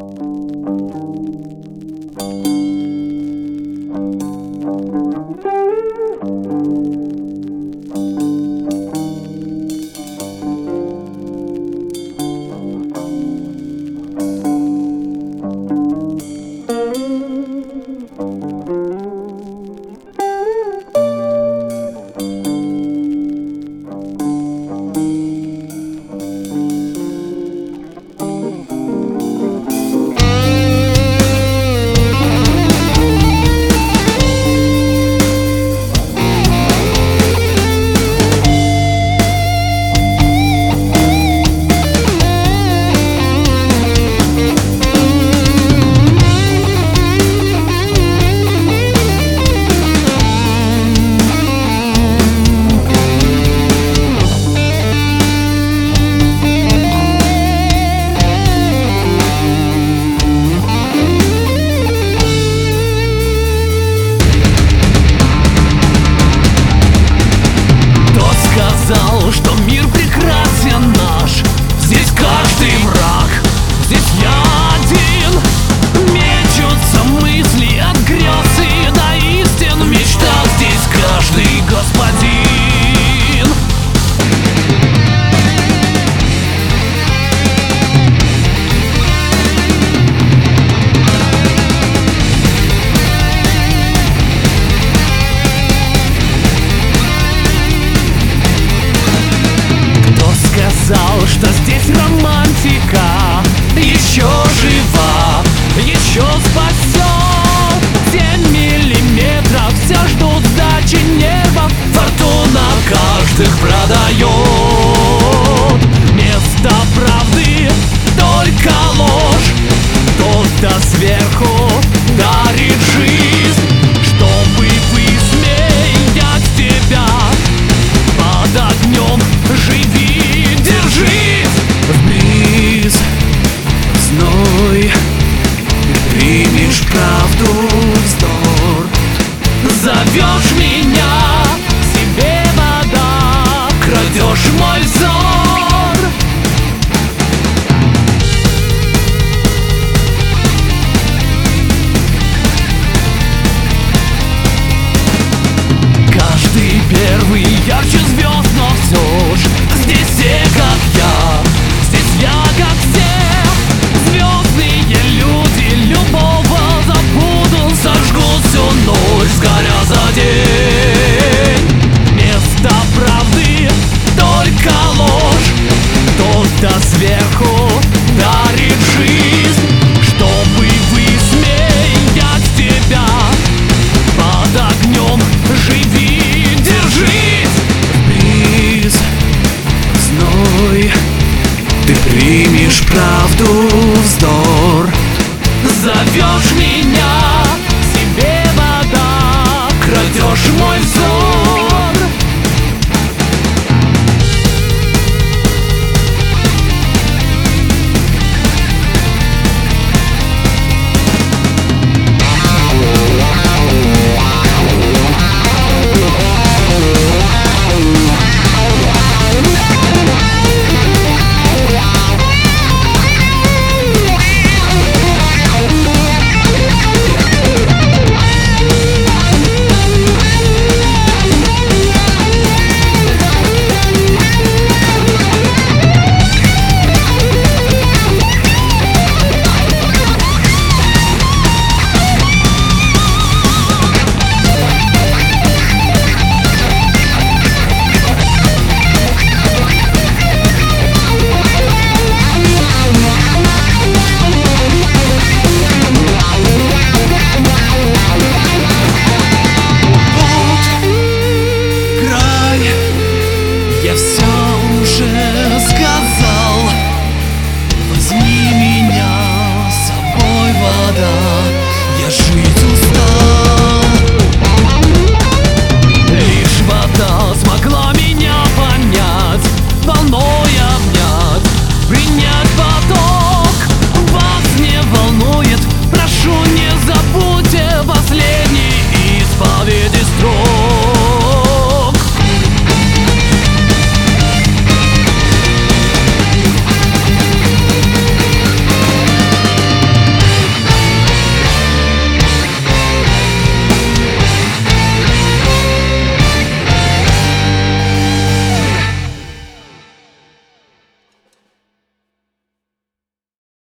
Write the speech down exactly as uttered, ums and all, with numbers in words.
Что мир прекрасен наш, здесь каждый враг, здесь я один. Мечутся мысли от грез и до истин, в мечтах здесь каждый господин. Сказал, что здесь романтика еще жива, еще спасет. Семь миллиметров, все ждут сдачи нервов, фортуна каждых продает. Место правды только ложь, кто-то сверху дарит жизнь, чтобы высмеять тебя. Под огнем живи, держись в бриз, в зной, ты примешь правду, вздор. Зовешь меня к себе, вода, крадешь мой взор. Каждый первый ярче звезд, но все ж здесь все как я, здесь я как все. Звездные люди любого забудут, сожгут всю ночь, сгоря за день. Место правды только ложь, кто-то сверху дарит жизнь, чтобы высмеять тебя. Под огнем живи, держись в бриз, в зной, ты примешь правду, вздор. Зовешь меня